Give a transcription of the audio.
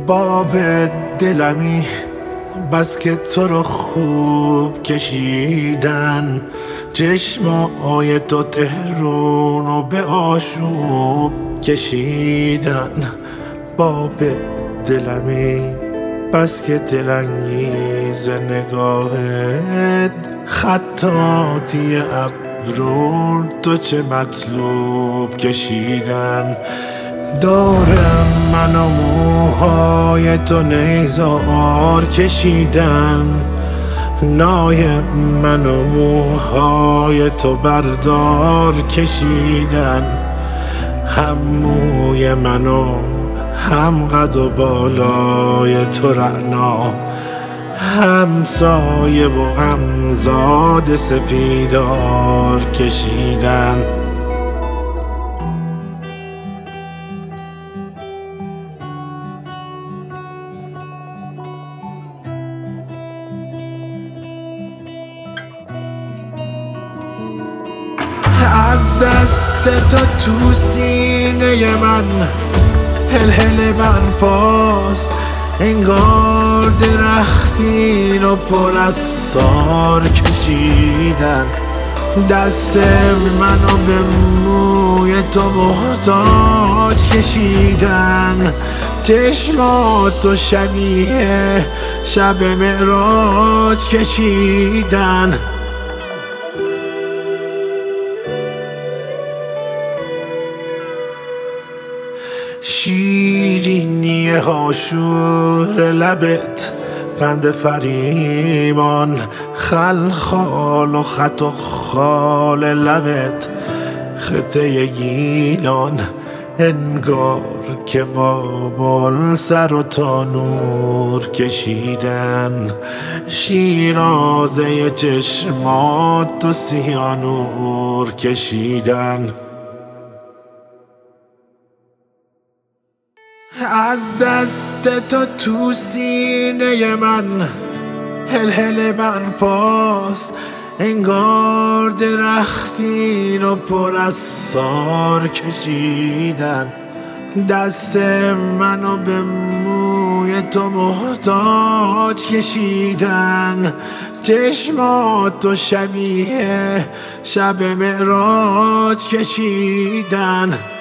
باب دلمی بس که تو رو خوب کشیدن، چشمای تو تهرون و به آشوب کشیدن. باب دلمی بس که دلانگیز نگاهت، خطاطی ابرو تو چه مطلوب کشیدن. دارم من و موهای تو نیزار کشیدن، نای من و موهای تو بردار کشیدن. هم موی من و هم قد و بالای تو رعنا، هم سایه و هم زاد سپیدار کشیدن. از دست تو تو سینه من هل برپاست، انگار درختی رو پر از سار کشیدن. دست منو به موی تو محتاج کشیدن، چشماتو شبیه شب معراج کشیدن. شیرینی هاشور لبت، قند فریمان خلخال و خط و خال لبت، خطه گیلان انگار که بابل سر و تانور کشیدن. شیرازه چشمات و سیانور کشیدن. از دست تو تو سینه من هل برپاست، انگار درختی رو پر از سار کشیدن. دست منو به موی تو محتاج کشیدن، چشماتو شبیه شب معراج کشیدن.